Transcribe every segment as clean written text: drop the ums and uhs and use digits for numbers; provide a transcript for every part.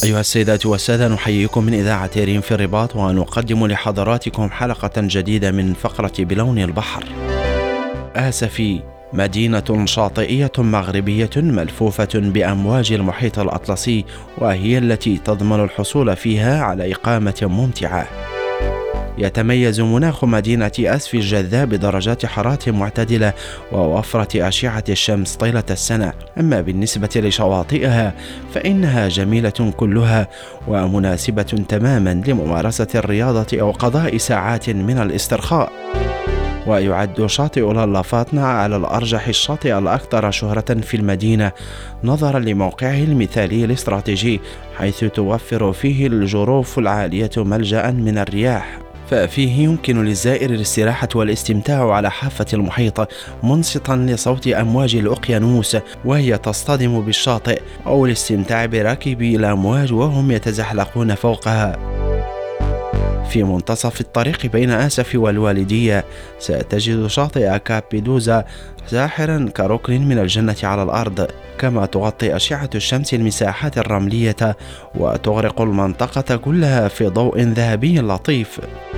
أيها السيدات والسادة، نحييكم من إذاعة ريم في الرباط، ونقدم لحضراتكم حلقة جديدة من فقرة بلون البحر. آسفي مدينة شاطئية مغربية ملفوفة بأمواج المحيط الأطلسي، وهي التي تضمن الحصول فيها على إقامة ممتعة. يتميز مناخ مدينة آسفي الجذاب بدرجات حرارة معتدلة ووفرة أشعة الشمس طيلة السنة. أما بالنسبة لشواطئها فإنها جميلة كلها ومناسبة تماما لممارسة الرياضة أو قضاء ساعات من الاسترخاء. ويعد شاطئ لالا فاطمة على الأرجح الشاطئ الأكثر شهرة في المدينة نظرا لموقعه المثالي الاستراتيجي، حيث توفر فيه الجروف العالية ملجأ من الرياح، ففيه يمكن للزائر الاستراحة والاستمتاع على حافة المحيط منصتا لصوت أمواج الأقيانوس وهي تصطدم بالشاطئ، أو الاستمتاع براكبي الأمواج وهم يتزحلقون فوقها. في منتصف الطريق بين آسفي والوالدية ستجد شاطئ كابيدوزا ساحرا كركن من الجنة على الأرض، كما تغطي أشعة الشمس المساحات الرملية وتغرق المنطقة كلها في ضوء ذهبي لطيف.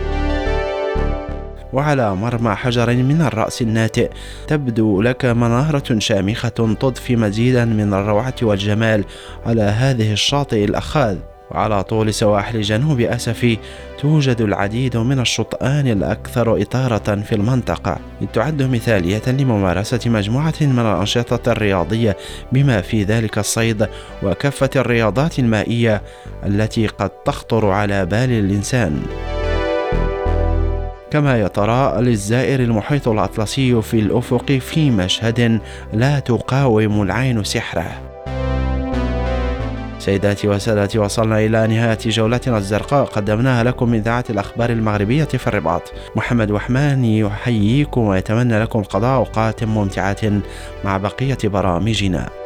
وعلى مرمى حجر من الرأس الناتئ تبدو لك منارة شامخة تضفي مزيدا من الروعة والجمال على هذه الشاطئ الأخاذ. وعلى طول سواحل جنوب آسفي توجد العديد من الشطآن الأكثر إثارة في المنطقة، تعد مثالية لممارسة مجموعة من الأنشطة الرياضية بما في ذلك الصيد وكافة الرياضات المائية التي قد تخطر على بال الإنسان. كما يتراءى للزائر المحيط الأطلسي في الأفق في مشهد لا تقاوم العين سحره. سيداتي وسادتي، وصلنا إلى نهاية جولتنا الزرقاء قدمناها لكم من إذاعة الأخبار المغربية في الرباط. محمد وحمان يحييكم ويتمنى لكم قضاء أوقات ممتعة مع بقية برامجنا.